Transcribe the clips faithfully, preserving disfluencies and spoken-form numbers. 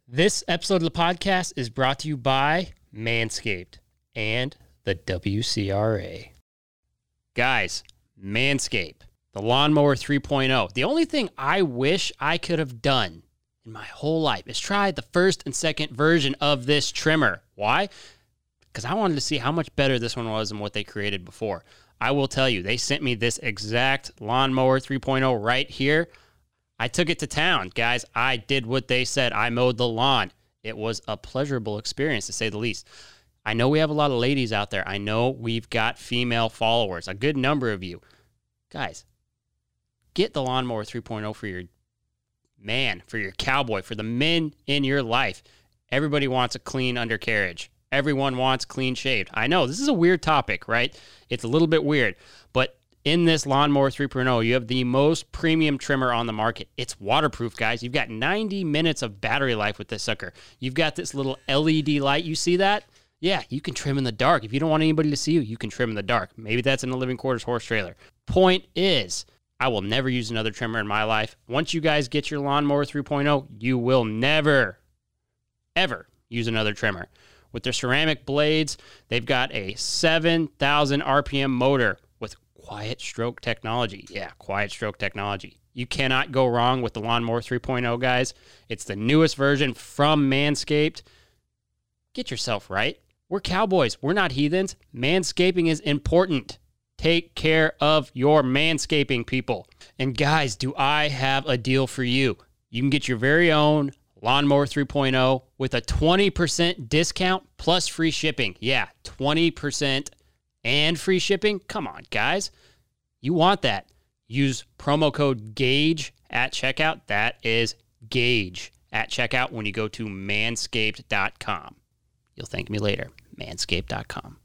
This episode of the podcast is brought to you by Manscaped and the W C R A. Guys, Manscaped, the Lawnmower three point oh. The only thing I wish I could have done in my whole life is try the first and second version of this trimmer. Why? Because I wanted to see how much better this one was than what they created before. I will tell you, they sent me this exact Lawnmower three point oh right here. I took it to town, guys. I did what they said. I mowed the lawn. It was a pleasurable experience, to say the least. I know we have a lot of ladies out there. I know we've got female followers, a good number of you. Guys, get the Lawnmower three point oh for your man, for your cowboy, for the men in your life. Everybody wants a clean undercarriage. Everyone wants clean shaved. I know, this is a weird topic, right? It's a little bit weird, but in this Lawnmower three point oh, you have the most premium trimmer on the market. It's waterproof, guys. You've got ninety minutes of battery life with this sucker. You've got this little L E D light. You see that? Yeah, you can trim in the dark. If you don't want anybody to see you, you can trim in the dark. Maybe that's in a living quarters horse trailer. Point is, I will never use another trimmer in my life. Once you guys get your Lawnmower three point oh, you will never, ever use another trimmer. With their ceramic blades, they've got a seven thousand R P M motor with quiet stroke technology. Yeah, quiet stroke technology. You cannot go wrong with the Lawnmower three point oh, guys. It's the newest version from Manscaped. Get yourself right. We're cowboys. We're not heathens. Manscaping is important. Take care of your manscaping, people. And guys, do I have a deal for you? You can get your very own Lawnmower three point oh with a twenty percent discount plus free shipping. Yeah, twenty percent and free shipping. Come on, guys. You want that. Use promo code GAGE at checkout. That is GAGE at checkout when you go to manscaped dot com. You'll thank me later. manscaped dot com.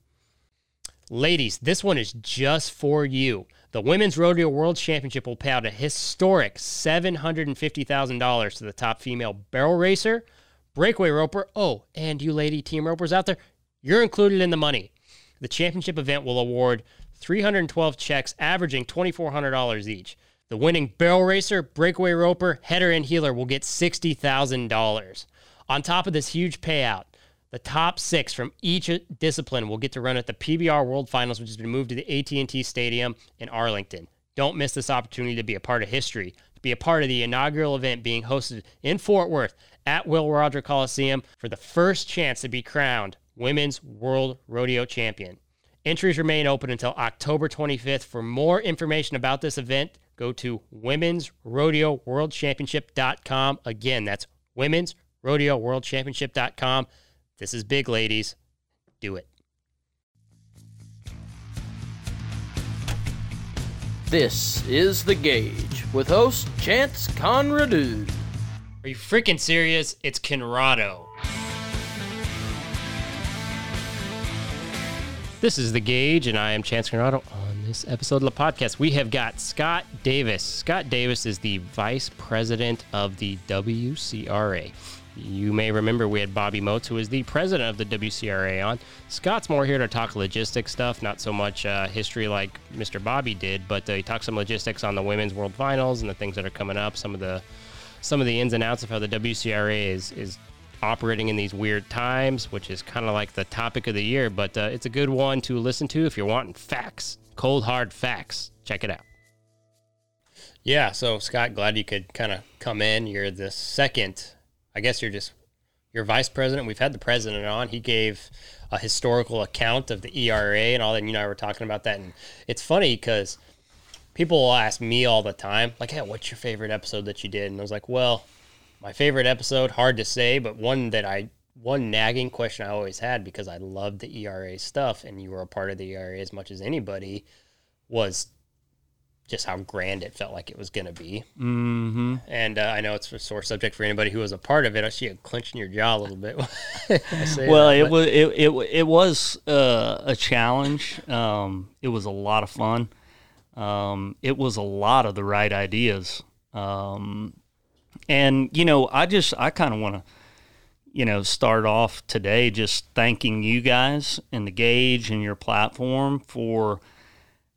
Ladies, this one is just for you. The Women's Rodeo World Championship will pay out a historic seven hundred fifty thousand dollars to the top female barrel racer, breakaway roper. Oh, and you lady team ropers out there, you're included in the money. The championship event will award three hundred twelve checks averaging two thousand four hundred dollars each. The winning barrel racer, breakaway roper, header, and heeler will get sixty thousand dollars. On top of this huge payout, the top six from each discipline will get to run at the P B R World Finals, which has been moved to the A T and T Stadium in Arlington. Don't miss this opportunity to be a part of history, to be a part of the inaugural event being hosted in Fort Worth at Will Roger Coliseum for the first chance to be crowned Women's World Rodeo Champion. Entries remain open until October twenty-fifth. For more information about this event, go to women's rodeo world championship dot com. Again, that's women's rodeo world championship dot com. This is big, ladies. Do it. This is The Gauge with host Chance Conradu. Are you freaking serious? It's Conrado. This is The Gauge, and I am Chance Conrado. On this episode of the podcast, we have got Scott Davis. Scott Davis is the Vice President of the W C R A. You may remember we had Bobby Moats, who is the president of the W C R A, on. Scott's more here to talk logistics stuff, not so much uh, history like Mister Bobby did, but uh, he talks some logistics on the Women's World Finals and the things that are coming up, some of the some of the ins and outs of how the W C R A is is operating in these weird times, which is kind of like the topic of the year, but uh, it's a good one to listen to if you're wanting facts, cold, hard facts. Check it out. Yeah, so Scott, glad you could kind of come in. You're the second... I guess you're just, you're vice president. We've had the president on. He gave a historical account of the E R A and all that, and you and I were talking about that. And it's funny because people will ask me all the time, like, hey, what's your favorite episode that you did? And I was like, well, my favorite episode, hard to say, but one that I, one nagging question I always had, because I loved the E R A stuff, and you were a part of the E R A as much as anybody, was just how grand it felt like it was going to be. Mm-hmm. And uh, I know it's a sore subject for anybody who was a part of it. I see you clenching your jaw a little bit. well, that, it, was, it, it, it was uh, a challenge. Um, it was a lot of fun. Um, it was a lot of the right ideas. Um, and, you know, I just, I kind of want to, you know, start off today just thanking you guys and the Gauge and your platform for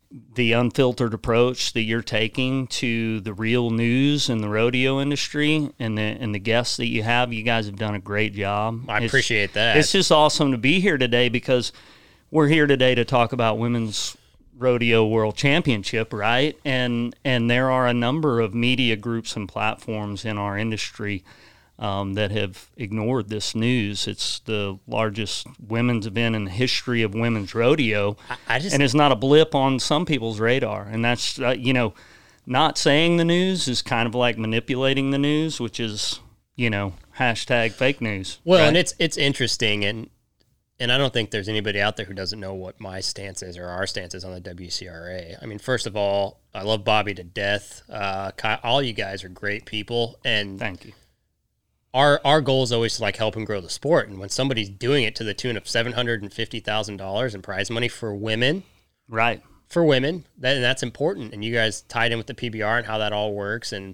the unfiltered approach that you're taking to the real news in the rodeo industry and the and the guests that you have. You guys have done a great job. I it's, appreciate that. It's just awesome to be here today because we're here today to talk about Women's Rodeo World Championship, right? And and there are a number of media groups and platforms in our industry um, that have ignored this news. It's the largest women's event in the history of women's rodeo, I, I just, and it's not a blip on some people's radar. And that's, uh, you know, not saying the news is kind of like manipulating the news, which is, you know, hashtag fake news. Well, right? and it's it's interesting, and and I don't think there's anybody out there who doesn't know what my stance is or our stance is on the W C R A. I mean, first of all, I love Bobby to death. Uh, all you guys are great people, and thank you. Our our goal is always to like help and grow the sport, and when somebody's doing it to the tune of seven hundred and fifty thousand dollars in prize money for women, right? For women, that and that's important. And you guys tied in with the P B R and how that all works, and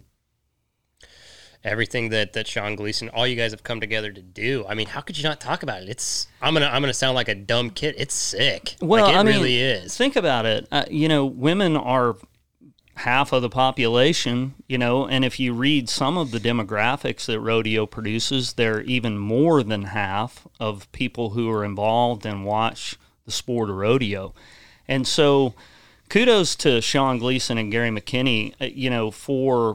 everything that, that Sean Gleason, all you guys have come together to do. I mean, how could you not talk about it? It's I'm gonna I'm gonna sound like a dumb kid. It's sick. Well, like, it I mean, really is. Think about it. Uh, you know, women are half of the population. You know, and if you read some of the demographics that rodeo produces, they're even more than half of people who are involved and watch the sport of rodeo. And so, kudos to Sean Gleason and Gary McKinney. Uh, you know, for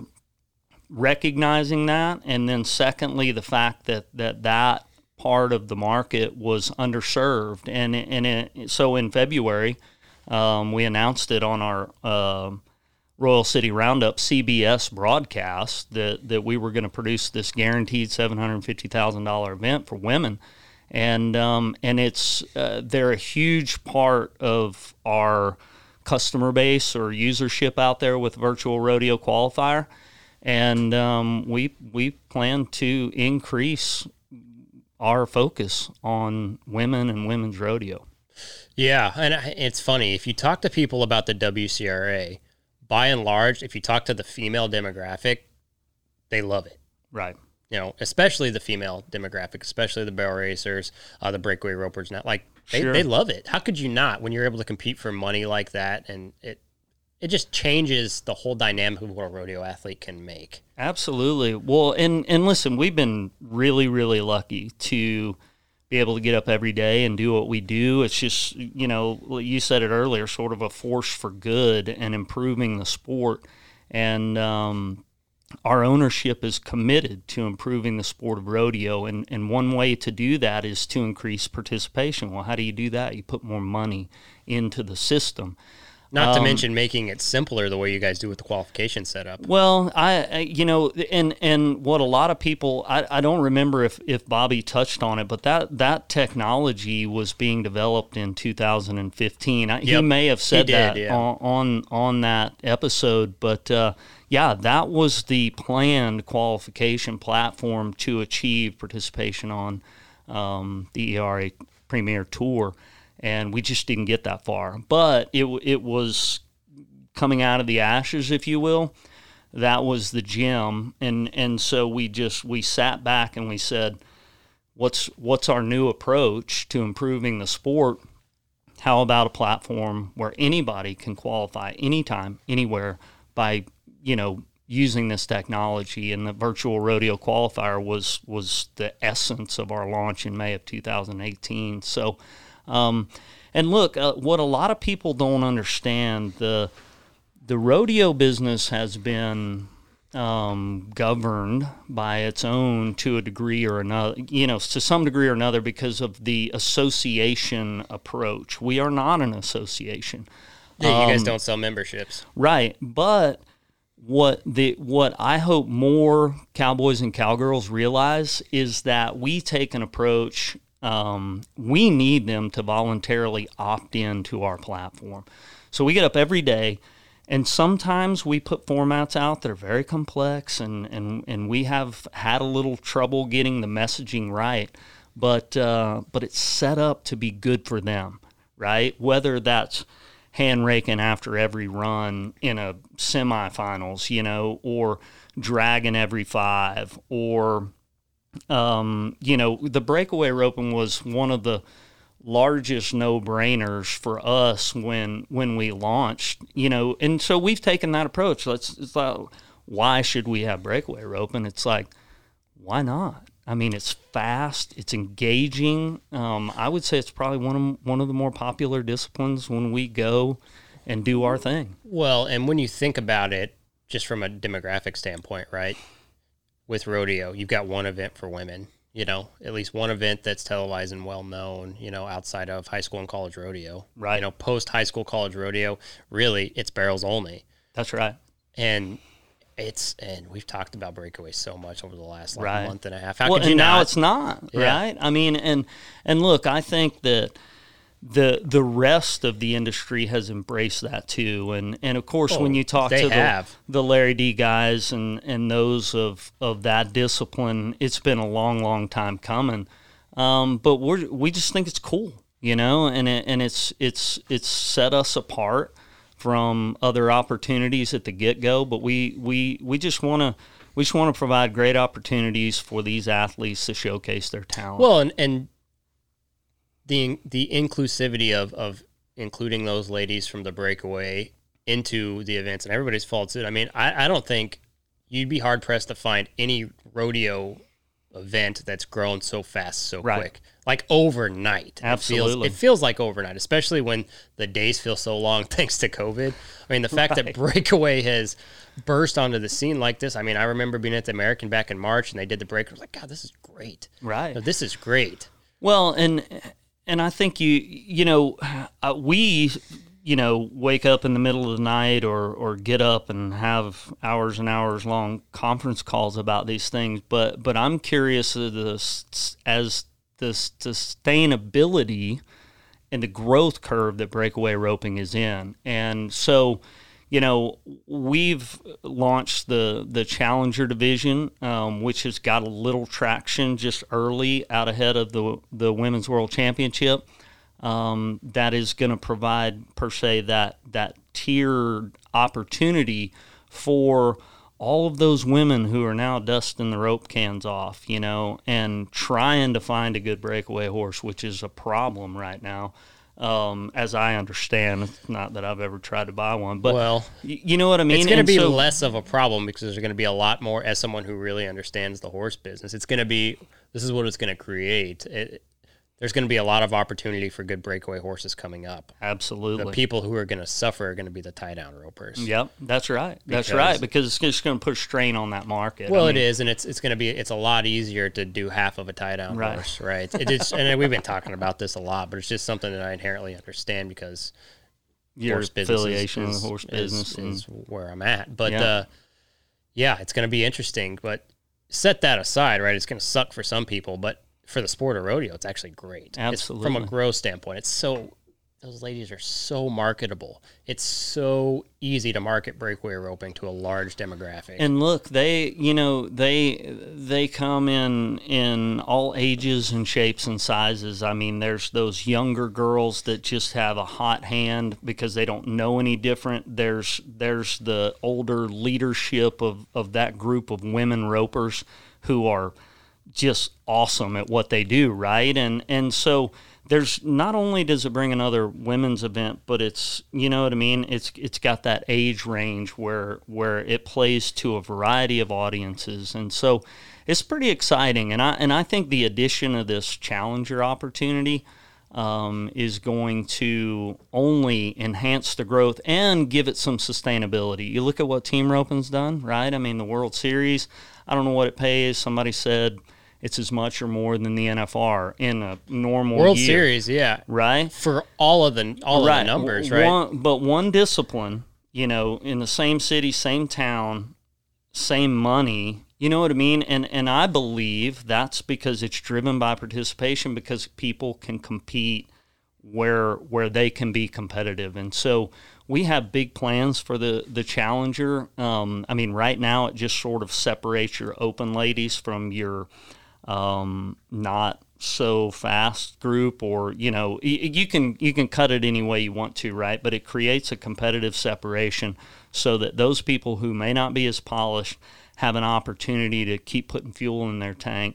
recognizing that, and then secondly, the fact that that, that part of the market was underserved. And and it, so in February, um, we announced it on our uh, Royal City Roundup C B S broadcast that, that we were going to produce this guaranteed seven hundred fifty thousand dollars event for women. And um, and it's uh, they're a huge part of our customer base or usership out there with Virtual Rodeo Qualifier. And um, we we plan to increase our focus on women and women's rodeo. Yeah, and it's funny. If you talk to people about the W C R A, by and large, if you talk to the female demographic, they love it. Right. You know, especially the female demographic, especially the barrel racers, uh, the breakaway ropers. Not like they, Sure. they love it. How could you not when you're able to compete for money like that? And it it just changes the whole dynamic of what a rodeo athlete can make. Absolutely. Well, and and listen, we've been really, really lucky to be able to get up every day and do what we do. It's just, you know, you said it earlier, sort of a force for good and improving the sport. And um, our ownership is committed to improving the sport of rodeo. And, and one way to do that is to increase participation. Well, how do you do that? You put more money into the system. Not to Um, mention making it simpler the way you guys do with the qualification setup. Well, I, I you know, and and what a lot of people, I, I don't remember if, if Bobby touched on it, but that, that technology was being developed in two thousand fifteen. I, He Yep. may have said He did, that yeah. on, on on that episode, but uh, yeah, that was the planned qualification platform to achieve participation on um, the E R A Premier Tour. And we just didn't get that far. But it it was coming out of the ashes, if you will. That was the gem. And and so we just we sat back and we said, what's what's our new approach to improving the sport? How about a platform where anybody can qualify anytime, anywhere by, you know, using this technology? And the Virtual Rodeo Qualifier was was the essence of our launch in May of two thousand eighteen. So Um, and look, uh, what a lot of people don't understand, the the rodeo business has been um, governed by its own to a degree or another, you know, to some degree or another because of the association approach. We are not an association. Yeah, you guys Um, don't sell memberships. Right, but what the what I hope more cowboys and cowgirls realize is that we take an approach. Um, we need them to voluntarily opt in to our platform. So we get up every day, and sometimes we put formats out that are very complex, and, and, and we have had a little trouble getting the messaging right, but uh, but it's set up to be good for them, right? Whether that's hand raking after every run in a semifinals, you know, or dragging every five, or Um, you know, the breakaway roping was one of the largest no-brainers for us when when we launched, you know, and so we've taken that approach. Let's it's like, why should we have breakaway roping? It's like, why not? I mean, it's fast, it's engaging. Um, I would say it's probably one of one of the more popular disciplines when we go and do our thing. Well, and when you think about it, just from a demographic standpoint, right? With rodeo, you've got one event for women. You know, at least one event that's televised and well known, you know, outside of high school and college rodeo. Right. You know, post high school, college rodeo, really, it's barrels only. That's right. And it's, and we've talked about breakaways so much over the last like, right. month and a half. How well, could you and not? now it's not, yeah. right? I mean, and and look, I think that the the rest of the industry has embraced that too, and and of course oh, when you talk they to have. the, the Larry D guys and and those of of that discipline, it's been a long long time coming, um, but we we just think it's cool, you know, and it, and it's it's it's set us apart from other opportunities at the get go, but we we we just want to we just want to provide great opportunities for these athletes to showcase their talent. Well, and and. The the inclusivity of, of including those ladies from the breakaway into the events, and everybody's followed suit. I mean, I, I don't think you'd be hard pressed to find any rodeo event that's grown so fast so right. quick, like overnight. Absolutely, it feels, it feels like overnight, especially when the days feel so long thanks to COVID. I mean, the fact right. that breakaway has burst onto the scene like this. I mean, I remember being at the American back in March, and they did the break. I was like, God, this is great. Right, no, this is great. Well, and. And I think you, you know, uh, we, you know, wake up in the middle of the night or, or get up and have hours and hours long conference calls about these things. But but I'm curious as the, as the sustainability and the growth curve that breakaway roping is in. And so, you know, we've launched the the Challenger division, um, which has got a little traction just early out ahead of the the Women's World Championship. Um, that is going to provide, per se, that that tiered opportunity for all of those women who are now dusting the rope cans off, you know, and trying to find a good breakaway horse, which is a problem right now. Um, as I understand, it's not that I've ever tried to buy one, but well, y- you know what I mean? It's going to be so, less of a problem because there's going to be a lot more, as someone who really understands the horse business, it's going to be, this is what it's going to create. It, there's going to be a lot of opportunity for good breakaway horses coming up. Absolutely. The people who are going to suffer are going to be the tie-down ropers. Yep, that's right. That's because, right, because it's just going to put strain on that market. Well, I mean, it is, and it's it's going to be, it's a lot easier to do half of a tie-down right. horse, right? It is, and we've been talking about this a lot, but it's just something that I inherently understand because your horse business affiliation is, with the horse is, business is, and, is where I'm at. But, yeah, uh, yeah it's going to be interesting, but set that aside, right? It's going to suck for some people, but for the sport of rodeo, it's actually great. Absolutely. It's, from a growth standpoint, it's so, those ladies are so marketable. It's so easy to market breakaway roping to a large demographic. And look, they, you know, they they come in in all ages and shapes and sizes. I mean, there's those younger girls that just have a hot hand because they don't know any different. There's there's the older leadership of, of that group of women ropers who are just awesome at what they do, right? And and so there's not only does it bring another women's event, but it's, you know what I mean? It's it's got that age range where where it plays to a variety of audiences. And so it's pretty exciting. And I and I think the addition of this Challenger opportunity um, is going to only enhance the growth and give it some sustainability. You look at what Team Roping's done, right? I mean, the World Series, I don't know what it pays. Somebody said it's as much or more than the N F R in a normal World year, Series, yeah, right? For all of the all right. of the numbers, right? One, but one discipline, you know, in the same city, same town, same money. You know what I mean? And and I believe that's because it's driven by participation, because people can compete where where they can be competitive. And so we have big plans for the, the Challenger. Um, I mean, right now it just sort of separates your open ladies from your um, not so fast group, or, you know, y- you can you can cut it any way you want to, right? But it creates a competitive separation so that those people who may not be as polished have an opportunity to keep putting fuel in their tank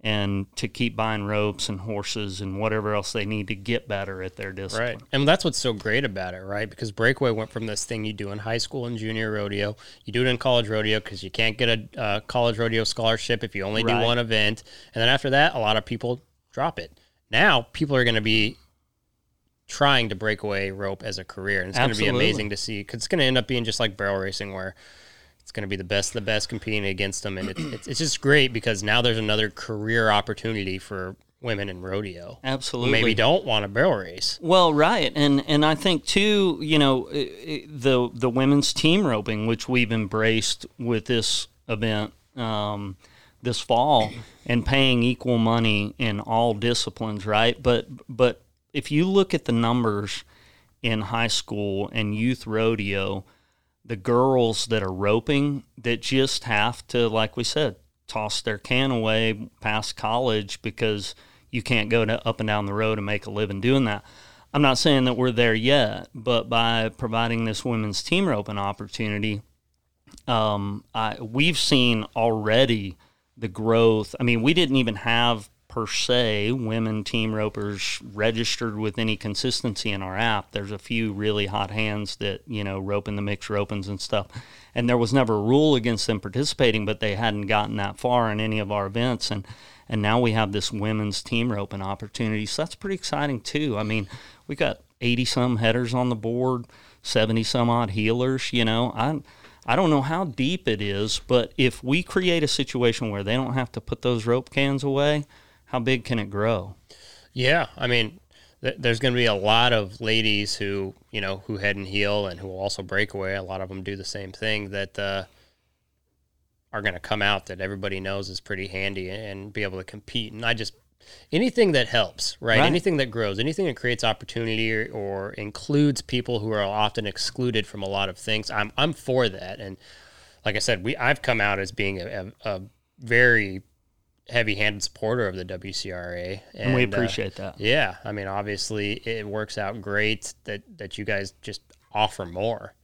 and to keep buying ropes and horses and whatever else they need to get better at their discipline. Right. And that's what's so great about it, right? Because breakaway went from this thing you do in high school and junior rodeo. You do it in college rodeo because you can't get a uh, college rodeo scholarship if you only do Right. one event. And then after that, a lot of people drop it. Now, people are going to be trying to breakaway rope as a career. And it's going to be Absolutely. amazing to see, because it's going to end up being just like barrel racing, where it's going to be the best of the best competing against them. And it, it's, it's just great because now there's another career opportunity for women in rodeo. Absolutely. Who maybe don't want a barrel race. Well, right, and and I think too, you know, i- i- the the women's team roping, which we've embraced with this event um, this fall, and paying equal money in all disciplines, right? But but if you look at the numbers in high school and youth rodeo, the girls that are roping that just have to, like we said, toss their can away past college because you can't go to up and down the road and make a living doing that. I'm not saying that we're there yet, but by providing this women's team roping opportunity, um, I, we've seen already the growth. I mean, we didn't even have per se women team ropers registered with any consistency in our app. There's a few really hot hands that, you know, rope in the mixed ropings and stuff. And there was never a rule against them participating, but they hadn't gotten that far in any of our events. And and now we have this women's team roping opportunity. So that's pretty exciting too. I mean, we got eighty some headers on the board, seventy some odd healers, you know. I I don't know how deep it is, but if we create a situation where they don't have to put those rope cans away, how big can it grow? Yeah, I mean, th- there's going to be a lot of ladies who, you know, who head and heel and who will also break away. A lot of them do the same thing, that uh, are going to come out that everybody knows is pretty handy and be able to compete. And I just, anything that helps, right? Right. Anything that grows, anything that creates opportunity or, or includes people who are often excluded from a lot of things, I'm I'm for that. And like I said, we I've come out as being a, a, a very heavy-handed supporter of the W C R A, and, And we uh, appreciate that. yeah, I mean, obviously, it works out great that that you guys just offer more,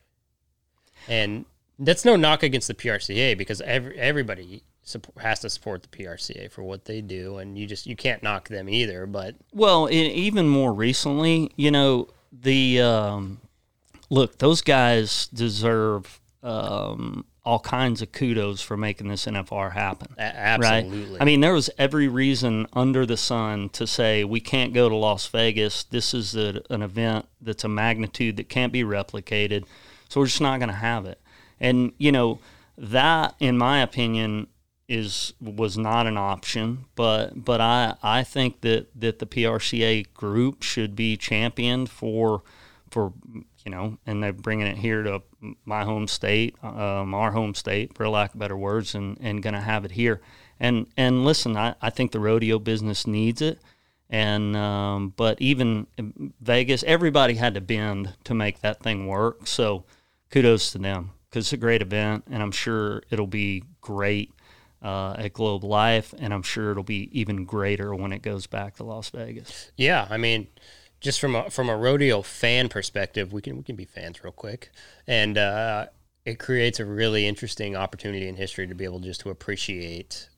and that's no knock against the P R C A, because every everybody support, has to support the P R C A for what they do, and you just you can't knock them either. But Well, it, even more recently, you know, the um, look, those guys deserve um, all kinds of kudos for making this N F R happen. a- absolutely, Right? I mean, there was every reason under the sun to say we can't go to Las Vegas. This is a, an event that's a magnitude that can't be replicated, so we're just not going to have it. And, you know, that, in my opinion, is was not an option. But but I, I think that, that the P R C A group should be championed for for you know, and they're bringing it here to my home state, um, our home state, for lack of better words, and, and going to have it here. And and listen, I, I think the rodeo business needs it. And um, but even Vegas, everybody had to bend to make that thing work. So kudos to them, because it's a great event, and I'm sure it'll be great uh, at Globe Life, and I'm sure it'll be even greater when it goes back to Las Vegas. yeah, I mean, just from a from a rodeo fan perspective, we can we can be fans real quick, and uh, it creates a really interesting opportunity in history to be able just to appreciate,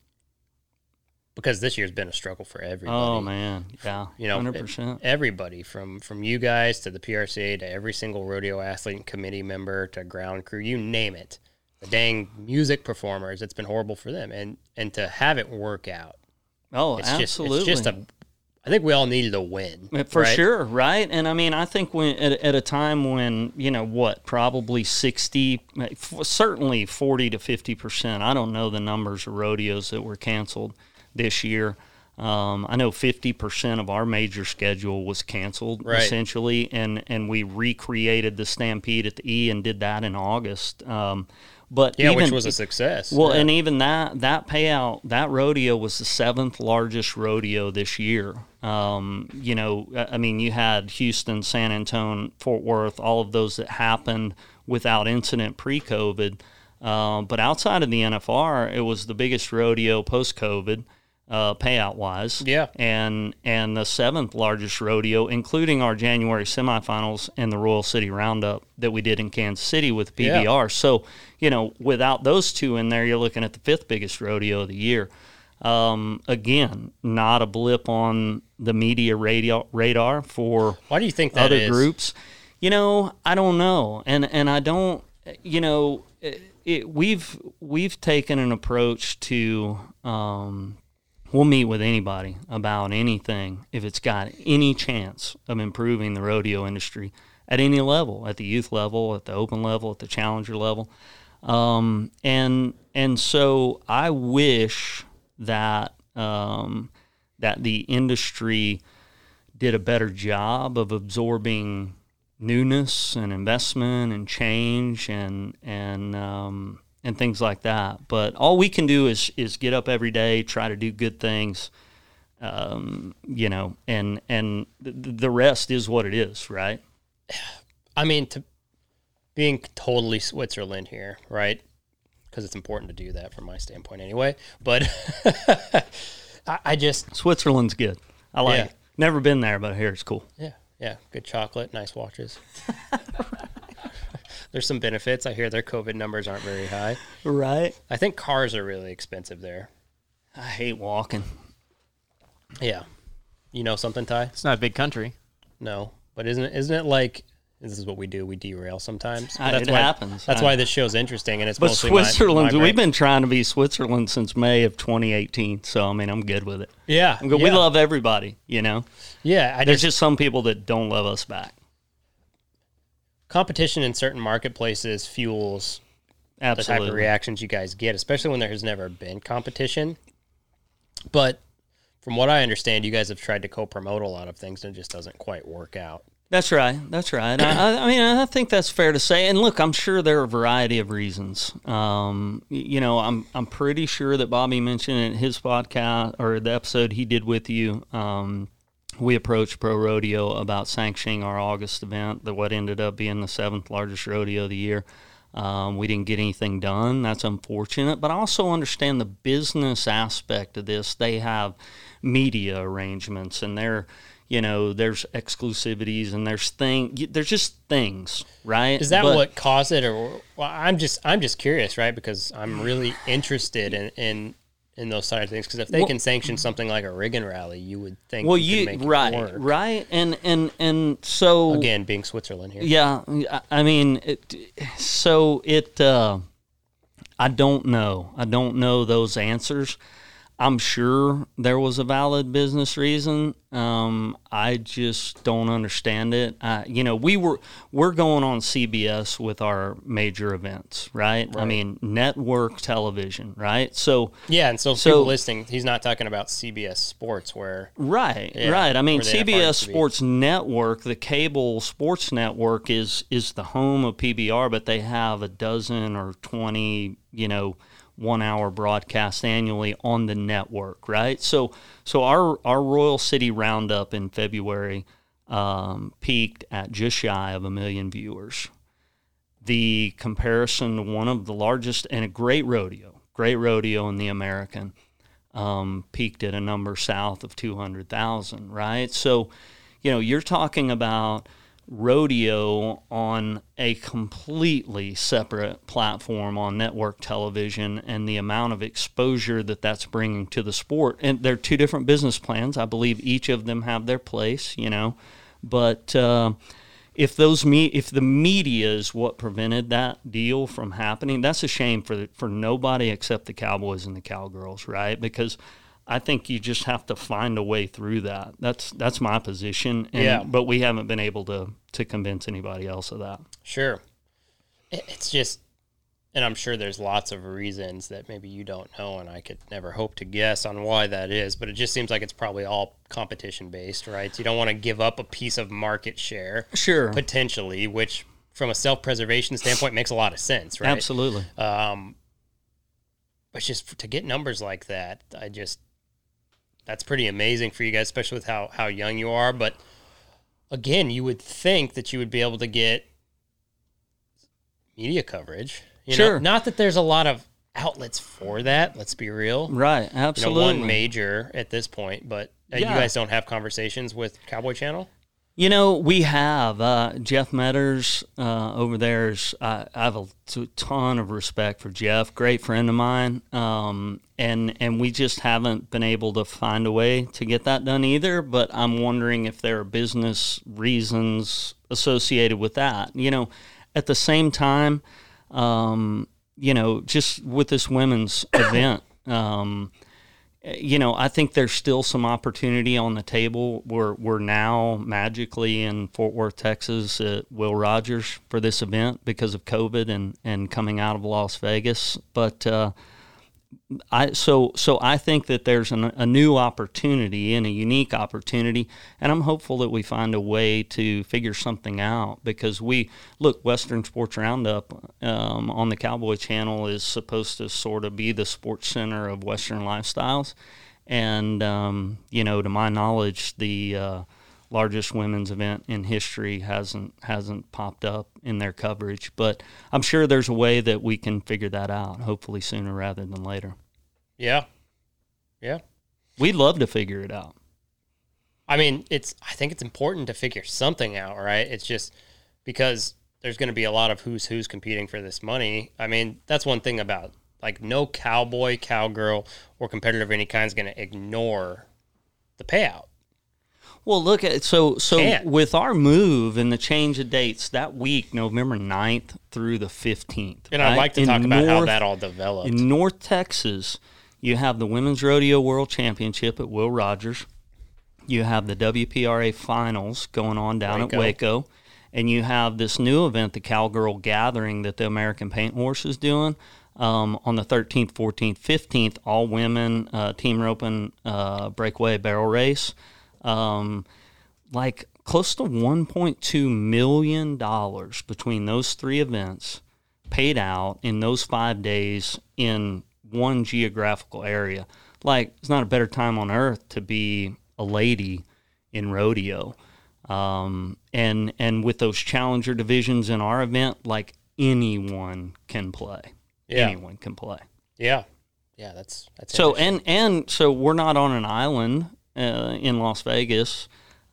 because this year's been a struggle for everybody. Oh man, yeah, You know, one hundred percent. everybody from from you guys to the P R C A to every single rodeo athlete and committee member to ground crew, you name it. The dang music performers, it's been horrible for them, and and to have it work out, Oh, it's absolutely. just it's just a. I think we all needed a win For right? sure, right? And I mean, I think when at, at a time when, you know, what, probably sixty, f- certainly forty to fifty percent, I don't know the numbers of rodeos that were canceled this year. Um, I know fifty percent of our major schedule was canceled, Right. essentially, and, and we recreated the Stampede at the E and did that in August. Um, but Yeah, even, which was a success. Well, yeah. and even that that payout, that rodeo was the seventh largest rodeo this year. Um, you know, I I mean, you had Houston, San Antonio, Fort Worth, all of those that happened without incident pre-COVID. Uh, but outside of the N F R, it was the biggest rodeo post-COVID, uh, payout-wise. Yeah. And and the seventh largest rodeo, including our January semifinals and the Royal City Roundup that we did in Kansas City with P B R. Yeah. So, you know, without those two in there, you're looking at the fifth biggest rodeo of the year. Um, again, not a blip on the media radio, radar for Why do you think that other is? groups. You know, I don't know, and and I don't. You know, it, it, we've we've taken an approach to. Um, we'll meet with anybody about anything if it's got any chance of improving the rodeo industry at any level, at the youth level, at the open level, at the challenger level, um, and and so I wish that um, that the industry did a better job of absorbing newness and investment and change and and um, and things like that. But all we can do is is get up every day, try to do good things, um, you know, and and the, the rest is what it is, right? I mean, to being totally Switzerland here, right? Because it's important to do that from my standpoint anyway. But I, I just... Switzerland's good. I like Yeah. it. Never been there, but I hear it's cool. Yeah, yeah. Good chocolate, nice watches. There's some benefits. I hear their COVID numbers aren't very high. Right. I think cars are really expensive there. I hate walking. Yeah. You know something, Ty? It's not a big country. No. But isn't it, isn't it like... This is what we do. We derail sometimes. But I- that's it why, happens. That's I- why this show's interesting, and it's But mostly my- Switzerland, my we've brain. been trying to be Switzerland since May of twenty eighteen. So, I mean, I'm good with it. Yeah, I'm good. yeah. We love everybody, you know? Yeah, I There's just, just some people that don't love us back. competition in certain marketplaces fuels the type Absolutely. of reactions you guys get, especially when there has never been competition. But from what I understand, you guys have tried to co-promote a lot of things, and it just doesn't quite work out. That's right. That's right. I, I- I mean, I think that's fair to say. And look, I'm sure there are a variety of reasons. Um, y- you know, I'm I'm pretty sure that Bobby mentioned in his podcast or the episode he did with you. Um, we approached Pro Rodeo about sanctioning our August event, that what ended up being the seventh largest rodeo of the year. Um, we didn't get anything done. That's unfortunate. But I also understand the business aspect of this. They have media arrangements, and they're, you know, there's exclusivities, and there's thing. There's just things, right? Is that But- what caused it, or well, I'm just I'm just curious, right? Because I'm really interested in in, in those side of things. Because if they Well- can sanction something like a rigging rally, you would think Well, you, you could make right, it work. right, and and and so Again, being Switzerland here. Yeah, I- I mean, it, so it. Uh, I don't know. I don't know those answers. I'm sure there was a valid business reason. Um, I just don't understand it. I, you know, we were we're going on C B S with our major events, right? I Right. mean, network television, right? So. Yeah, and so, So- people listening, he's not talking about C B S Sports, where Right, Yeah, right. I mean, where the C B S F R T V. Sports Network, the cable sports network, is is the home of P B R, but they have a dozen or twenty, you know, one-hour broadcasts annually on the network, right? So, so our our Royal City Roundup in February um, peaked at just shy of a million viewers. The comparison to one of the largest and a great rodeo, great rodeo in the American. Um, peaked at a number south of two hundred thousand, right? So, you know, you're talking about rodeo on a completely separate platform on network television, and the amount of exposure that that's bringing to the sport. And they're two different business plans. I believe each of them have their place, you know, but uh, if those me if the media is what prevented that deal from happening, that's a shame for the, for nobody except the Cowboys and the Cowgirls, right? Because I think you just have to find a way through that. That's that's my position. And, Yeah. But we haven't been able to to convince anybody else of that. sure, It- it's just, and I'm sure there's lots of reasons that maybe you don't know, and I could never hope to guess on why that is. But it just seems like it's probably all competition based, right? So you don't want to give up a piece of market share, Sure. potentially, which from a self preservation standpoint makes a lot of sense, right? Absolutely. Um, but just to get numbers like that, I just, that's pretty amazing for you guys, especially with how, how young you are. But again, you would think that you would be able to get media coverage. You Sure. know, not that there's a lot of outlets for that. Let's be real. Right. You know, Absolutely. one major at this point, but uh, Yeah. you guys don't have conversations with Cowboy Channel. You know, we have uh, Jeff Metters uh, over there. Is, uh, I have a t- ton of respect for Jeff, great friend of mine, um, and and we just haven't been able to find a way to get that done either. But I'm wondering if there are business reasons associated with that. You know, at the same time, um, you know, just with this women's event. Um, You know, I think there's still some opportunity on the table. We're we're now magically in Fort Worth, Texas at Will Rogers for this event because of COVID and, and coming out of Las Vegas. But uh, I so so I think that there's an, a new opportunity and a unique opportunity, and I'm hopeful that we find a way to figure something out because we look Western Sports Roundup um, on the Cowboy Channel is supposed to sort of be the sports center of Western lifestyles, and um, you know, to my knowledge, the uh, largest women's event in history hasn't hasn't popped up in their coverage, but I'm sure there's a way that we can figure that out, hopefully sooner rather than later. Yeah. Yeah. We'd love to figure it out. I mean, it's I think it's important to figure something out, right? It's just because there's going to be a lot of who's who's competing for this money. I mean, that's one thing about, like, no cowboy, cowgirl, or competitor of any kind is going to ignore the payout. Well, look at so so Can't. with our move and the change of dates that week, November ninth through the fifteenth. And right? I'd like to in talk about North, how that all developed. In North Texas, you have the Women's Rodeo World Championship at Will Rogers. You have the W P R A Finals going on down Waco. at Waco. And you have this new event, the Cowgirl Gathering, that the American Paint Horse is doing um, on the thirteenth, fourteenth, fifteenth, all women, uh, team roping, uh, breakaway barrel race. Um, like close to one point two million dollars between those three events paid out in those five days in one geographical area. Like, it's not a better time on earth to be a lady in rodeo. Um, and, and with those challenger divisions in our event, like, anyone can play. Yeah. Anyone can play. Yeah. Yeah, that's that's So, and, and so we're not on an island Uh, in Las Vegas.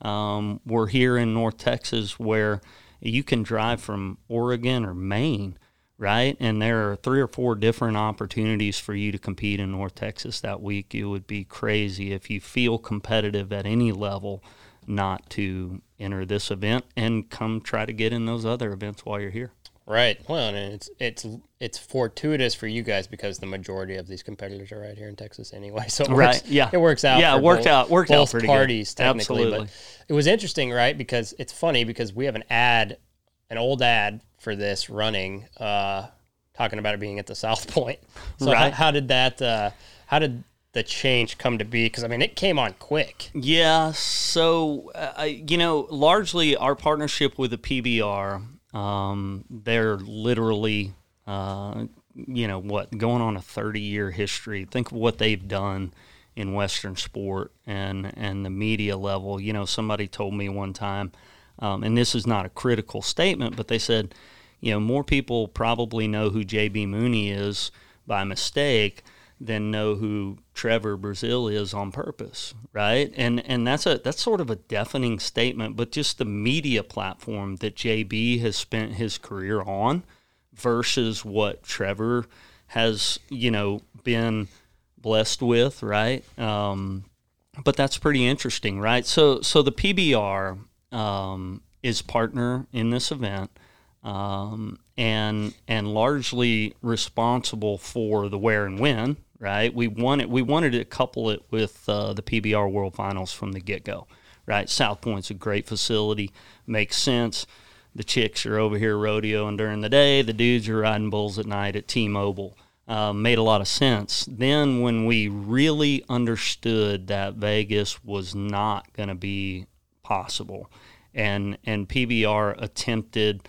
Um, we're here in North Texas where you can drive from Oregon or Maine, right? And there are three or four different opportunities for you to compete in North Texas that week. It would be crazy if you feel competitive at any level not to enter this event and come try to get in those other events while you're here. Right. Well, and it's it's it's fortuitous for you guys because the majority of these competitors are right here in Texas anyway. So it works, right. Yeah. it works out. Yeah, for it worked both, out. Worked both out pretty parties good. technically. Absolutely. But it was interesting, right? Because it's funny because we have an ad, an old ad for this running, uh, talking about it being at the South Point. So right. how, how did that? Uh, how did the change come to be? Because I mean, it came on quick. Yeah. So uh, you know, largely our partnership with the P B R. Um, they're literally, uh, you know, what, going on a thirty-year history. Think of what they've done in Western sport and, and the media level. You know, somebody told me one time, um, and this is not a critical statement, but they said, you know, more people probably know who J B. Mooney is by mistake than know who Trevor Brazile is on purpose, right? And and that's a that's sort of a deafening statement, but just the media platform that J B has spent his career on versus what Trevor has, you know, been blessed with, right? Um, but that's pretty interesting, right? So so the P B R um, is partner in this event. Um, and and largely responsible for the where and when, right? We wanted we wanted to couple it with uh, the P B R World Finals from the get-go, right? South Point's a great facility, makes sense. The chicks are over here rodeoing during the day, the dudes are riding bulls at night at T-Mobile. Uh, made a lot of sense. Then when we really understood that Vegas was not going to be possible, and and P B R attempted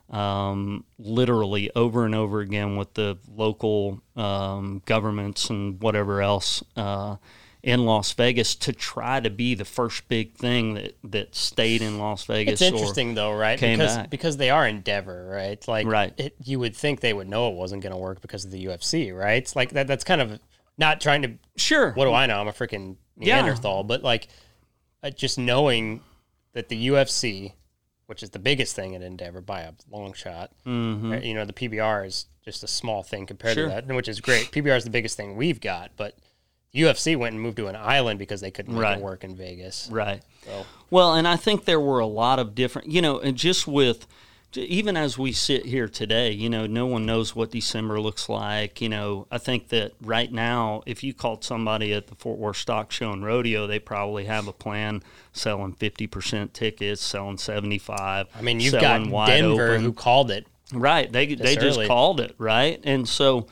um, literally over and over again with the local um, governments and whatever else uh, in Las Vegas to try to be the first big thing that, that stayed in Las Vegas. It's interesting though, right? Came because back. because they are Endeavor, right? Like, Right. It, you would think they would know it wasn't going to work because of the U F C, right? It's like that. That's kind of not trying to. Sure. What do I know? I'm a freaking Yeah. Neanderthal, but like, uh, just knowing that the U F C, which is the biggest thing at Endeavor by a long shot, Mm-hmm. you know, the P B R is just a small thing compared Sure. to that, which is great. P B R is the biggest thing we've got, but U F C went and moved to an island because they couldn't make Right. it work in Vegas. Right. So. Well, and I think there were a lot of different, you know, and just with, even as we sit here today, you know, no one knows what December looks like. You know, I think that right now, if you called somebody at the Fort Worth Stock Show and Rodeo, they probably have a plan selling fifty percent tickets, selling seventy-five. I mean, you've selling got wide Denver open. who called it. Right. They they just early. called it, right? And so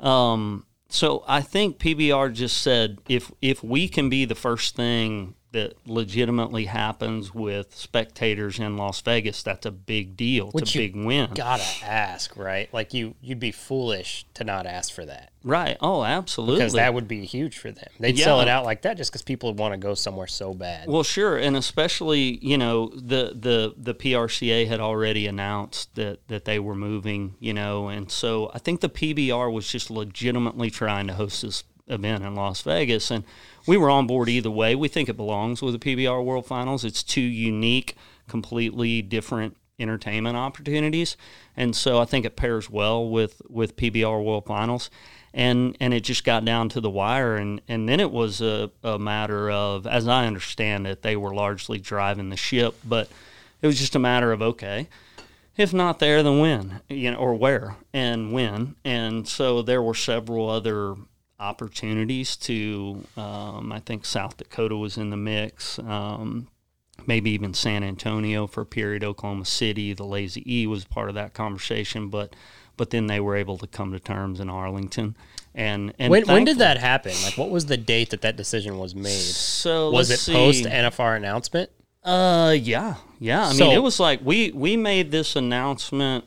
um so I think P B R just said if if we can be the first thing that legitimately happens with spectators in Las Vegas, that's a big deal. It's Which a you big win. Gotta ask, right? Like you you'd be foolish to not ask for that. Right. Oh, absolutely. Because that would be huge for them. They'd Yeah. sell it out like that just because people would want to go somewhere so bad. Well, sure, and especially, you know, the, the, the P R C A had already announced that, that they were moving, you know, and so I think the P B R was just legitimately trying to host this event in Las Vegas, and we were on board either way. We think it belongs with the P B R World Finals. It's two unique, completely different entertainment opportunities, and so I think it pairs well with, with P B R World Finals. And and it just got down to the wire, and, and then it was a, a matter of, as I understand it, they were largely driving the ship, but it was just a matter of, okay, if not there, then when, you know, or where, and when. And so there were several other opportunities to, um, I think South Dakota was in the mix, um, maybe even San Antonio for a period, Oklahoma City, the Lazy E was part of that conversation, but but then they were able to come to terms in Arlington. And, and when, when did thankfully- that happen? Like, what was the date that that decision was made? So Was it let's see. post N F R announcement? Uh, yeah, yeah. I So- mean, it was like we we made this announcement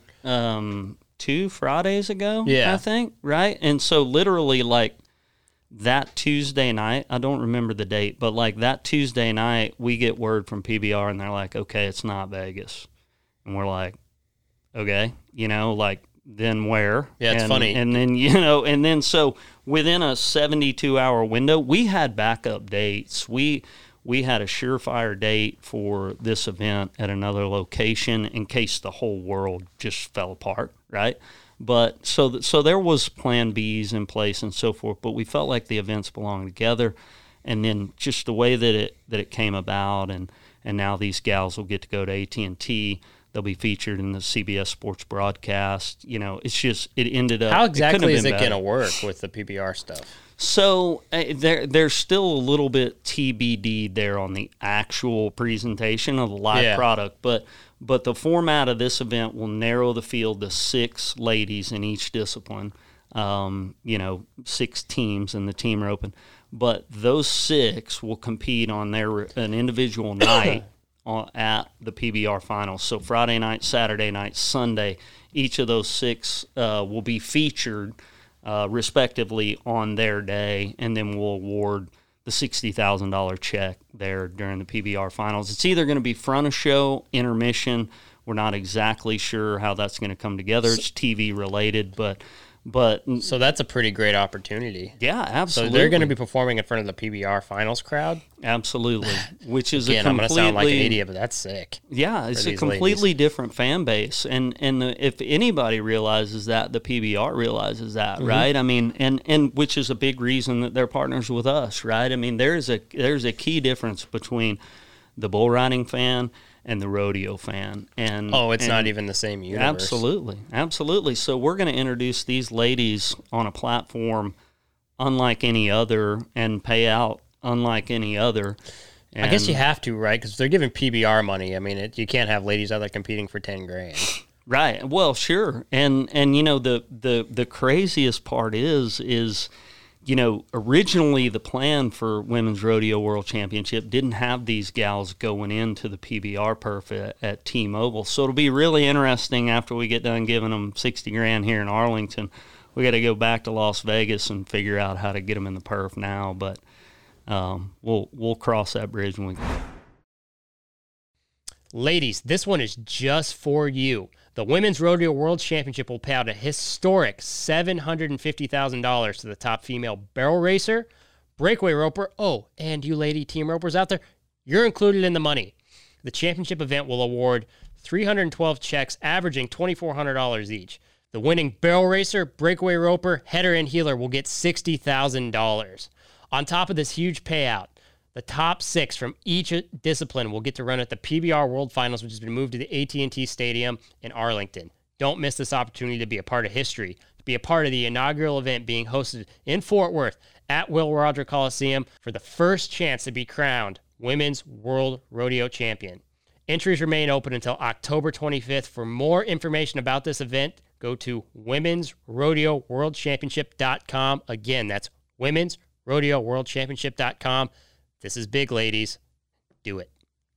um two Fridays ago. Yeah. I think, right. And so literally, like that Tuesday night, I don't remember the date, but like that Tuesday night, we get word from P B R, and they're like, "Okay, it's not Vegas," and we're like, "Okay," you know, like. Then where? Yeah, it's and, funny. And then, you know, and then so within a seventy-two hour window, we had backup dates. We we had a surefire date for this event at another location in case the whole world just fell apart, right? But so th- so there was plan B's in place and so forth, but we felt like the events belonged together. And then just the way that it that it came about, and and now these gals will get to go to A T and T. They'll be featured in the C B S Sports broadcast. You know, it's just, it ended up. How it couldn't have exactly is been it going to better. work with the P B R stuff? So uh, there, there's still a little bit T B D there on the actual presentation of the live Yeah. product, but but the format of this event will narrow the field to six ladies in each discipline. Um, you know, six teams, and the team are open. But those six will compete on their an individual night. On, at the P B R finals. So Friday night, Saturday night, Sunday, each of those six uh, will be featured uh, respectively on their day, and then we'll award the sixty thousand dollars check there during the P B R finals. It's either going to be front of show, intermission. We're not exactly sure how that's going to come together. It's T V related, but but So that's a pretty great opportunity. yeah, So absolutely. they're going to be performing in front of the P B R finals crowd. absolutely, which is Again, a I'm going to sound like an completely- idiot, but that's sick. Yeah, it's a these completely different fan base, and and the, if anybody realizes that, the P B R realizes that, Mm-hmm. right? I mean, and and which is a big reason that they're partners with us, right? I mean, there's a there's a key difference between the bull riding fan and the rodeo fan, and Oh, it's and not even the same universe. absolutely, absolutely. So we're going to introduce these ladies on a platform unlike any other, and pay out unlike any other. I guess you And- have to, right? Because they're giving P B R money. I mean, it, you can't have ladies out there competing for ten grand. Right. Well, sure. And and you know the the the craziest part is is you know originally the plan for Women's Rodeo World Championship didn't have these gals going into the P B R perf at, at T-Mobile. So it'll be really interesting after we get done giving them sixty grand here in Arlington. We got to go back to Las Vegas and figure out how to get them in the perf now, but um, we'll we'll cross that bridge when we Ladies, this one is just for you. The Women's Rodeo World Championship will pay out a historic seven hundred fifty thousand dollars to the top female barrel racer, breakaway roper. Oh, and you lady team ropers out there, you're included in the money. The championship event will award three hundred twelve checks averaging two thousand four hundred dollars each. The winning barrel racer, breakaway roper, header, and healer will get sixty thousand dollars. On top of this huge payout, the top six from each discipline will get to run at the P B R World Finals, which has been moved to the A T and T Stadium in Arlington. Don't miss this opportunity to be a part of history, to be a part of the inaugural event being hosted in Fort Worth at Will Roger Coliseum for the first chance to be crowned Women's World Rodeo Champion. Entries remain open until October twenty-fifth. For more information about this event, go to women's rodeo world championship dot com. Again, that's women's rodeo world championship dot com. This is big, ladies. Do it.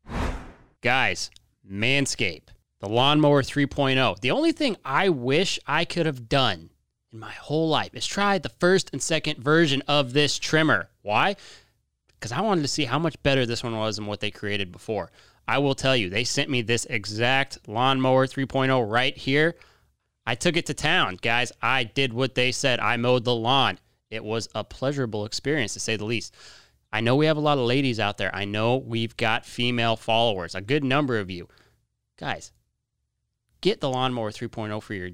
Guys, Manscaped, the Lawnmower three point oh. The only thing I wish I could have done in my whole life is try the first and second version of this trimmer. Why? Because I wanted to see how much better this one was than what they created before. I will tell you, they sent me this exact Lawnmower three point oh right here. I took it to town, guys. I did what they said. I mowed the lawn. It was a pleasurable experience, to say the least. I know we have a lot of ladies out there. I know we've got female followers, a good number of you. Guys, get the Lawnmower three point oh for your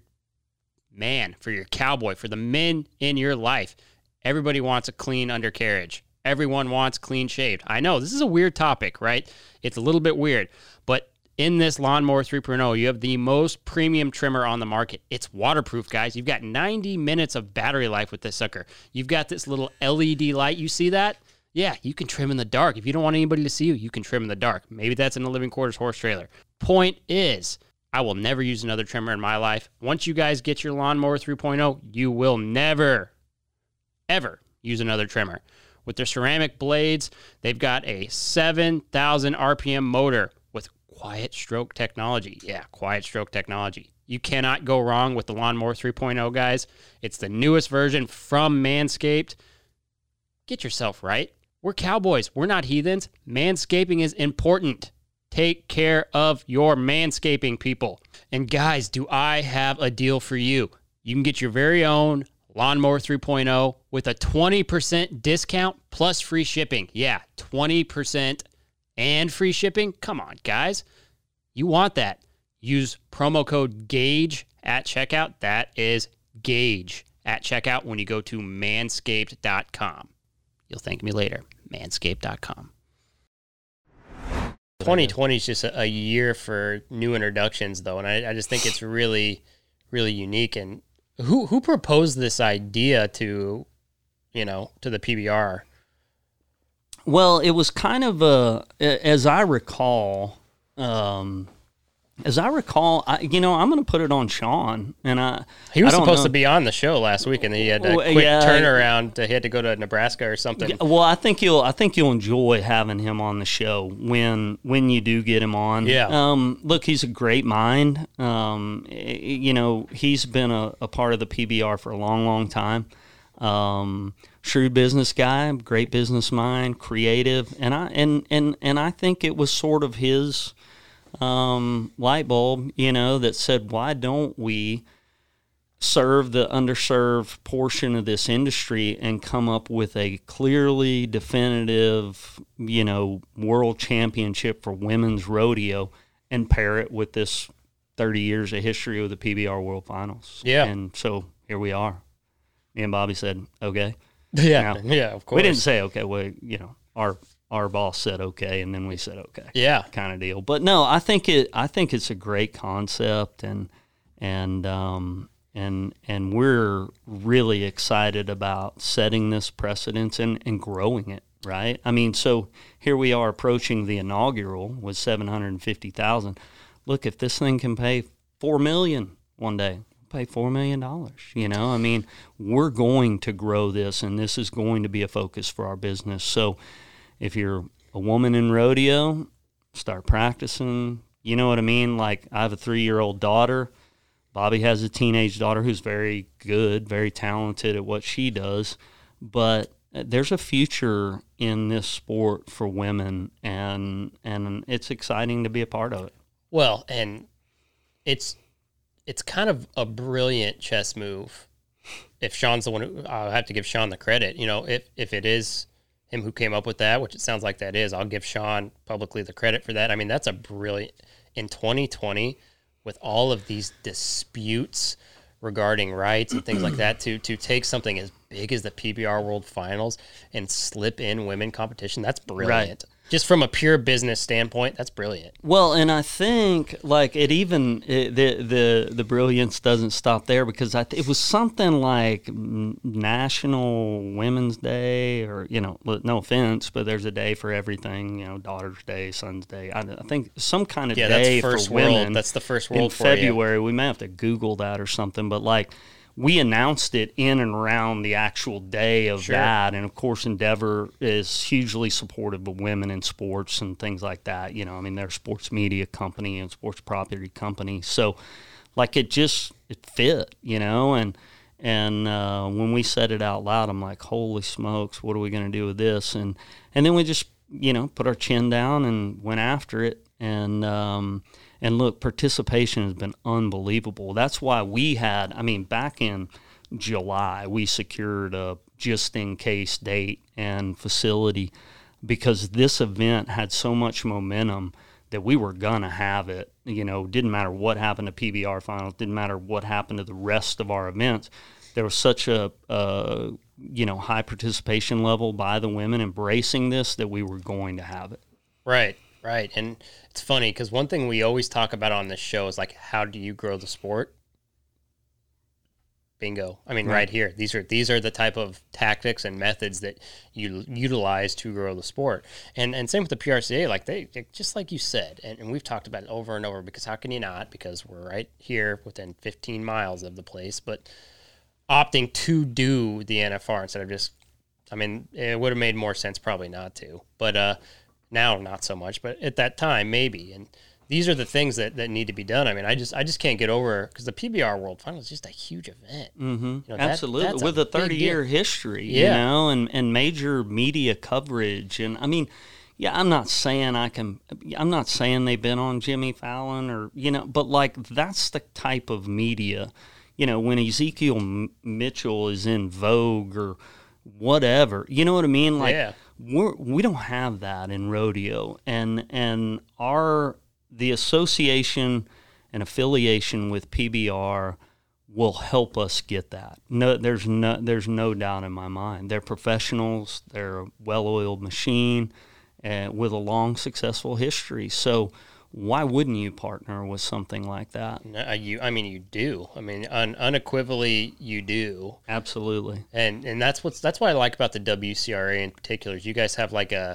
man, for your cowboy, for the men in your life. Everybody wants a clean undercarriage. Everyone wants clean shaved. I know, this is a weird topic, right? It's a little bit weird, but in this Lawnmower three point oh, you have the most premium trimmer on the market. It's waterproof, guys. You've got ninety minutes of battery life with this sucker. You've got this little L E D light. You see that? Yeah, you can trim in the dark. If you don't want anybody to see you, you can trim in the dark. Maybe that's in the living quarters horse trailer. Point is, I will never use another trimmer in my life. Once you guys get your Lawnmower three point oh, you will never, ever use another trimmer. With their ceramic blades, they've got a seven thousand R P M motor with quiet stroke technology. Yeah, quiet stroke technology. You cannot go wrong with the Lawnmower three point oh, guys. It's the newest version from Manscaped. Get yourself right. We're cowboys. We're not heathens. Manscaping is important. Take care of your manscaping, people. And guys, do I have a deal for you? You can get your very own Lawnmower three point oh with a twenty percent discount plus free shipping. Yeah, twenty percent and free shipping. Come on, guys. You want that. Use promo code GAUGE at checkout. That is GAUGE at checkout when you go to manscaped dot com. You'll thank me later. manscaped dot com. twenty twenty is just a, a year for new introductions, though, and I, I just think it's really, really unique. And who who proposed this idea to, you know, to the P B R? Well, it was kind of a, as I recall, um, as I recall, I, you know, I'm going to put it on Sean, and I he was I don't supposed know. to be on the show last week, and he had a Well, quick yeah, turnaround. To, he had to go to Nebraska or something. Yeah, well, I think you'll I think you'll enjoy having him on the show when when you do get him on. Yeah. Um, look, he's a great mind. Um, you know, he's been a, a part of the P B R for a long, long time. Um, shrewd business guy, great business mind, creative, and I and and and I think it was sort of his um, light bulb, you know, that said, why don't we serve the underserved portion of this industry and come up with a clearly definitive, you know, world championship for women's rodeo and pair it with this thirty years of history of the P B R World Finals. Yeah. And so here we are. Me and Bobby said, okay. Yeah, Now, yeah, of course. we didn't say okay. Well, you know, our our boss said okay, and then we said okay. Yeah, kind of deal. But no, I think it. I think it's a great concept, and and um and and we're really excited about setting this precedence and, and growing it. Right. I mean, so here we are approaching the inaugural with seven hundred and fifty thousand. Look, if this thing can pay four million one day. Pay four million dollars. You know, I mean, we're going to grow this, and this is going to be a focus for our business. So if you're a woman in rodeo, start practicing. You know what I mean? Like, I have a three-year-old daughter. Bobby has a teenage daughter who's very good, very talented at what she does. But there's a future in this sport for women, and and it's exciting to be a part of it. Well, and it's it's kind of a brilliant chess move. If Sean's the one, who, I'll have to give Sean the credit. You know, if if it is him who came up with that, which it sounds like that is. I'll give Sean publicly the credit for that. I mean, that's a brilliant in twenty twenty with all of these disputes regarding rights and things like that, to to take something as big as the P B R World Finals and slip in women competition. That's brilliant. Right. Just from a pure business standpoint, that's brilliant. Well, and I think like it even it, the the the brilliance doesn't stop there, because I th- it was something like National Women's Day, or you know, no offense, but there's a day for everything. You know, Daughter's Day, Son's Day. I, I think some kind of yeah, day that's first for world. women. That's the first world in for February. You. We may have to Google that or something, but like. We announced it in and around the actual day of sure. that. And, of course, Endeavor is hugely supportive of women in sports and things like that. You know, I mean, they're a sports media company and sports property company. So, like, it just it fit, you know. And, and uh, when we said it out loud, I'm like, holy smokes, what are we going to do with this? And, and then we just, you know, put our chin down and went after it. And, um, and look, participation has been unbelievable. That's why we had, I mean, back in July, we secured a just-in-case date and facility because this event had so much momentum that we were going to have it. You know, didn't matter what happened to P B R finals, didn't matter what happened to the rest of our events. There was such a, a you know, high participation level by the women embracing this that we were going to have it. Right. Right, and it's funny because one thing we always talk about on this show is like, how do you grow the sport? Bingo. I mean, right. right here. These are these are the type of tactics and methods that you utilize to grow the sport. And and same with the P R C A. Like they, just like you said, and, and we've talked about it over and over. Because how can you not? Because we're right here within fifteen miles of the place. But opting to do the N F R instead of just, I mean, it would have made more sense probably not to. But uh. Now, not so much, but at that time, maybe. And these are the things that, that need to be done. I mean, I just I just can't get over, because the P B R World Final is just a huge event. Mm-hmm. You know, Absolutely, that, with a thirty-year history, yeah. you know, and, and major media coverage. And, I mean, yeah, I'm not saying I can – I'm not saying they've been on Jimmy Fallon or, you know, but, like, that's the type of media. You know, when Ezekiel M- Mitchell is in Vogue or whatever, you know what I mean? Like, yeah. We're, we don't have that in rodeo, and and our the association and affiliation with P B R will help us get that. No, there's no there's no doubt in my mind. They're professionals. They're a well-oiled machine, uh, with a long, successful history. So why wouldn't you partner with something like that? No, you, I mean, you do. I mean, un, unequivocally, you do. Absolutely. And and that's what's that's what I like about the W C R A in particular. Is you guys have like a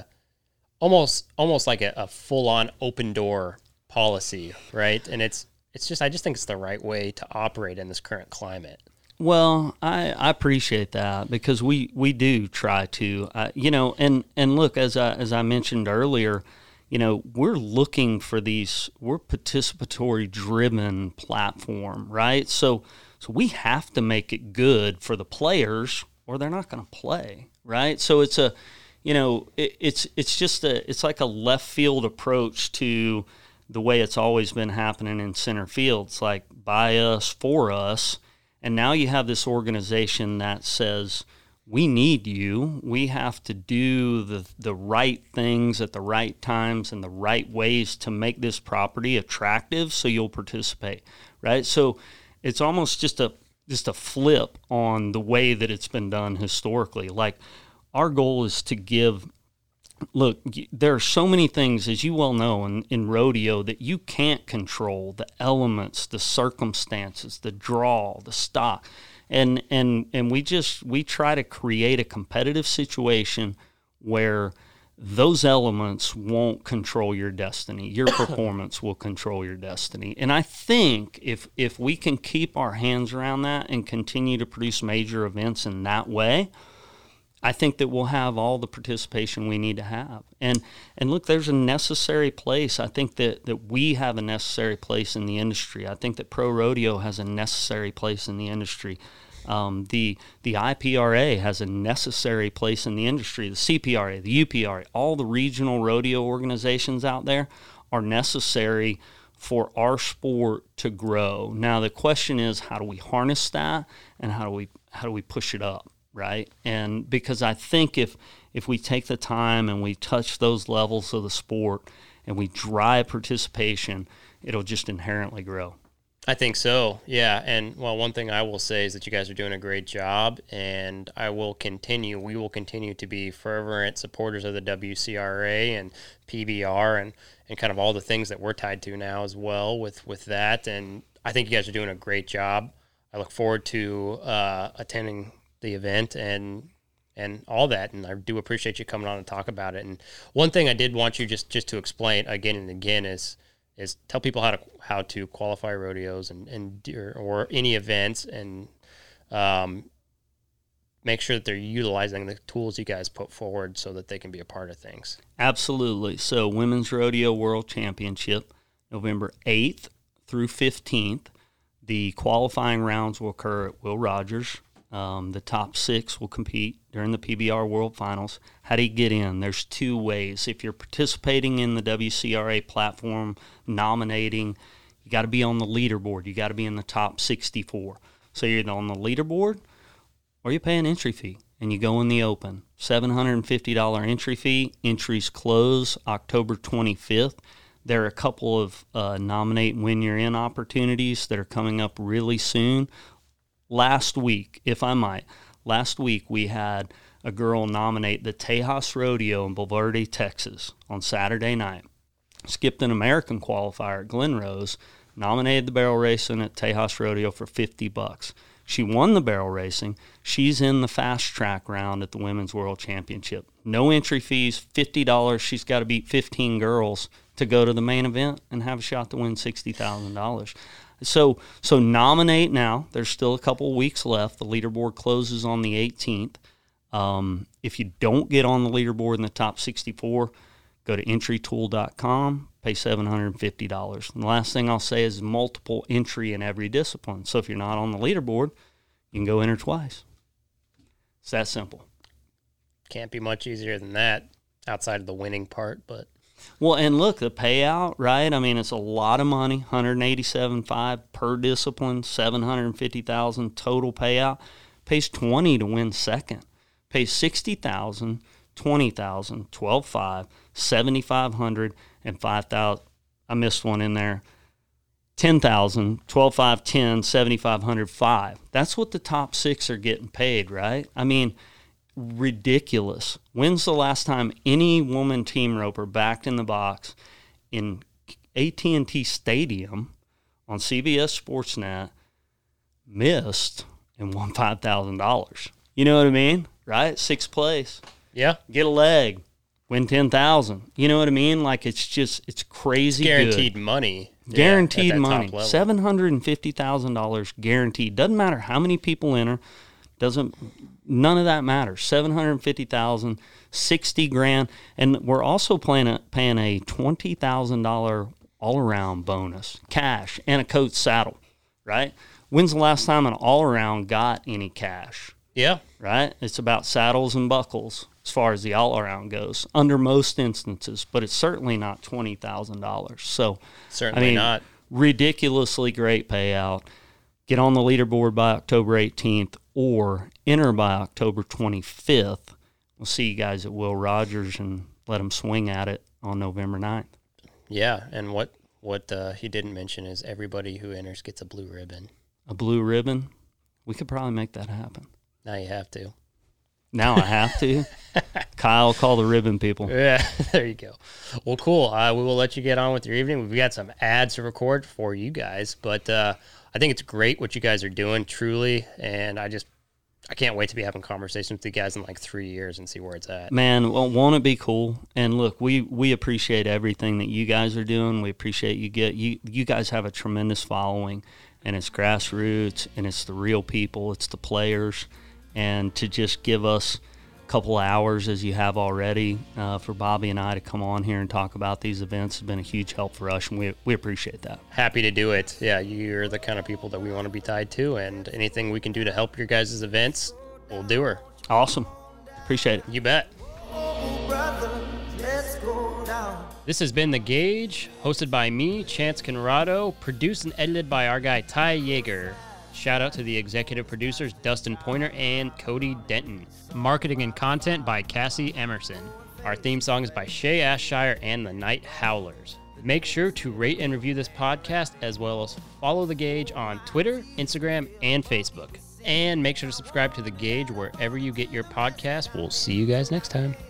almost almost like a, a full on open door policy, right? And it's it's just I just think it's the right way to operate in this current climate. Well, I, I appreciate that, because we, we do try to, uh, you know, and, and look, as I as I mentioned earlier. You know, we're looking for these, we're participatory driven platform, right? So so we have to make it good for the players or they're not going to play, right? So it's a, you know, it, it's it's just a, it's like a left field approach to the way it's always been happening in center field. It's like by us, for us. And now you have this organization that says, we need you. We have to do the the right things at the right times and the right ways to make this property attractive so you'll participate, right? So it's almost just a just a flip on the way that it's been done historically. Like, our goal is to give, look, there are so many things, as you well know, in, in rodeo that you can't control, the elements, the circumstances, the draw, the stock. And and and we just we try to create a competitive situation where those elements won't control your destiny. Your performance will control your destiny. And I think if if we can keep our hands around that and continue to produce major events in that way, I think that we'll have all the participation we need to have. And and look, there's a necessary place. I think that, that we have a necessary place in the industry. I think that pro rodeo has a necessary place in the industry. Um, the the I P R A has a necessary place in the industry. The C P R A, the U P R A, all the regional rodeo organizations out there are necessary for our sport to grow. Now the question is, how do we harness that, and how do we how do we push it up, right? And because I think if if we take the time and we touch those levels of the sport and we drive participation, it'll just inherently grow. I think so, yeah. And, well, one thing I will say is that you guys are doing a great job, and I will continue, we will continue to be fervent supporters of the W C R A and P B R and, and kind of all the things that we're tied to now as well with, with that. And I think you guys are doing a great job. I look forward to uh, attending the event and and all that, and I do appreciate you coming on and talk about it. And one thing I did want you just, just to explain again and again is is tell people how to how to qualify rodeos and, and or, or any events, and um, make sure that they're utilizing the tools you guys put forward so that they can be a part of things. Absolutely. So Women's Rodeo World Championship, November eighth through fifteenth. The qualifying rounds will occur at Will Rogers. Um, the top six will compete during the P B R World Finals. How do you get in? There's two ways. If you're participating in the W C R A platform, nominating, you got to be on the leaderboard. You got to be in the top sixty-four. So you're either on the leaderboard or you pay an entry fee, and you go in the open. seven hundred fifty dollars entry fee. Entries close October twenty-fifth. There are a couple of uh, nominate and win your in opportunities that are coming up really soon. Last week, if I might, last week we had a girl nominate the Tejas Rodeo in Bulverde, Texas on Saturday night. Skipped an American qualifier at Glen Rose, nominated the barrel racing at Tejas Rodeo for fifty bucks. She won the barrel racing. She's in the fast track round at the Women's World Championship. No entry fees, fifty dollars. She's got to beat fifteen girls to go to the main event and have a shot to win sixty thousand dollars. So so nominate now. There's still a couple weeks left. The leaderboard closes on the eighteenth. Um, if you don't get on the leaderboard in the top sixty-four, go to entry tool dot com, pay seven hundred fifty dollars. And the last thing I'll say is multiple entry in every discipline. So if you're not on the leaderboard, you can go enter twice. It's that simple. Can't be much easier than that outside of the winning part, but... Well, and look, the payout, right? I mean, it's a lot of money, one hundred eighty-seven thousand five hundred dollars per discipline, seven hundred fifty thousand dollars total payout. Pays twenty thousand dollars to win second. Pays sixty thousand dollars, twenty thousand dollars, twelve thousand five hundred dollars, seventy-five hundred dollars, and five thousand dollars. I missed one in there. ten thousand dollars, twelve thousand five hundred dollars, ten thousand dollars, seventy-five hundred dollars, five. That's what the top six are getting paid, right? I mean, ridiculous. When's the last time any woman team roper backed in the box in A T and T Stadium on C B S Sportsnet, missed, and won five thousand dollars? You know what I mean? Right? Sixth place. Yeah. Get a leg. Win ten thousand dollars. You know what I mean? Like, it's just, it's crazy Guaranteed good. money. Guaranteed yeah, money. seven hundred fifty thousand dollars guaranteed. Doesn't matter how many people enter. Doesn't none of that matters. Seven hundred fifty thousand dollars, sixty grand, and we're also paying a, paying a twenty thousand dollars all-around bonus, cash, and a coach saddle, right? When's the last time an all-around got any cash? Yeah. Right? It's about saddles and buckles as far as the all-around goes, under most instances, but it's certainly not twenty thousand dollars. So, certainly I mean, not. Ridiculously great payout. Get on the leaderboard by October eighteenth or enter by October twenty-fifth. We'll see you guys at Will Rogers and let them swing at it on November ninth. Yeah, and what, what uh, he didn't mention is everybody who enters gets a blue ribbon. A blue ribbon? We could probably make that happen. Now you have to. Now I have to. Kyle, call the ribbon people. Yeah, there you go. Well, cool. Uh, we will let you get on with your evening. We've got some ads to record for you guys, but uh, I think it's great what you guys are doing, truly, and I just I can't wait to be having conversations with you guys in like three years and see where it's at. Man, well, won't it be cool? And look, we, we appreciate everything that you guys are doing. We appreciate you get you you guys have a tremendous following, and it's grassroots, and it's the real people, it's the players, and to just give us a couple hours as you have already uh, for Bobby and I to come on here and talk about these events has been a huge help for us, and we we appreciate that. Happy to do it. Yeah, you're the kind of people that we want to be tied to, and anything we can do to help your guys' events, we'll do her. Awesome. Appreciate it. You bet. This has been The Gauge, hosted by me, Chance Conrado, produced and edited by our guy Ty Yeager. Shout out to the executive producers Dustin Pointer and Cody Denton. Marketing and content by Cassie Emerson. Our theme song is by Shay Ashshire and the Night Howlers. Make sure to rate and review this podcast, as well as follow The Gauge on Twitter, Instagram, and Facebook. And make sure to subscribe to The Gauge wherever you get your podcasts. We'll see you guys next time.